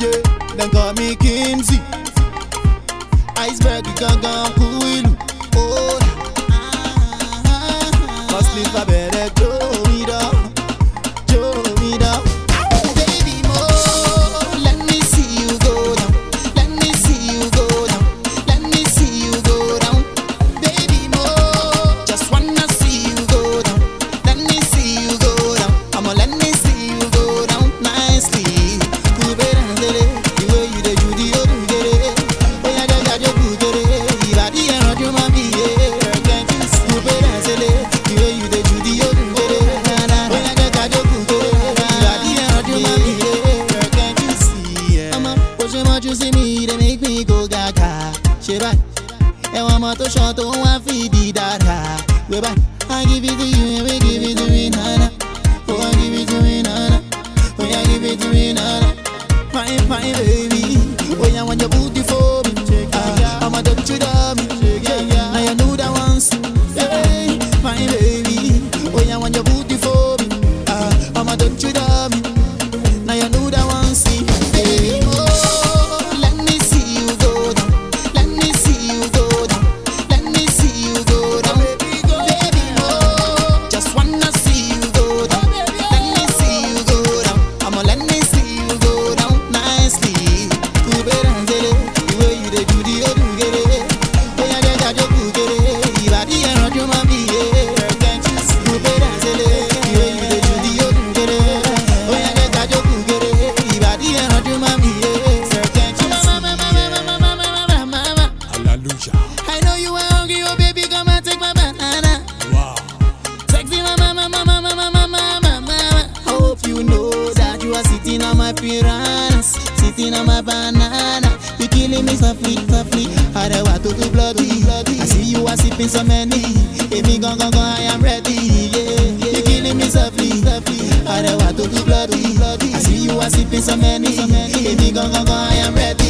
yeah, then call me Kimsey. Iceberg, gangan, cool. Oh, must live a better Joe me down. Baby more, let me see you go down. Let me see you go down. Let me see you go down. Baby more, just wanna see you go down. Let me see you go down. I'ma let me see you go down nicely. Cool better the way you dey do the old get it. Oh yeah, yeah, you good get it. Body and you mama yeah. Can't you see? Cool better the way you dey do the old get it. Oh yeah, yeah, you good get it. Body and you mama yeah. Can't you see? I'ma push him out, you see me, they make me go gaga. She back. And one more to short, to one feed the data. We back. I give it to you and we give it to me, nana. Oh, I give it to me, nana. Oh, I give it to me, nana. Fine, fine, baby. Oh, yeah, want your booty for me. I'ma touch you down me. Now you know that once. Hey, fine, baby. Oh, yeah, want your booty for me. I'ma touch you down me. Now you know that once. Baby, oh, let me see you go down. Let me see you go down. Let me see you go down. Baby, oh, just wanna see you go down. Let me see you go down. I'ma let me see you go down nicely. Cool better the way you dey do the old get it. Oh yeah, yeah, you good get it. Body and you mama yeah. Can't you see? Cool better the way you dey do the old get it. Oh yeah, yeah, you good get it. Body and you mama yeah. Can't you see? Hallelujah. I know you are hungry, oh baby, come and take my banana. Wow. Sexy mama. I hope you know that you are sitting on my piranhas, sitting on my banana. You killing me softly. I don't want to do bloody. I see you are sipping so many. If me go, I am ready. Yeah. You killing me softly. I don't want to do bloody. I see you are sipping so many. If me go, I am ready.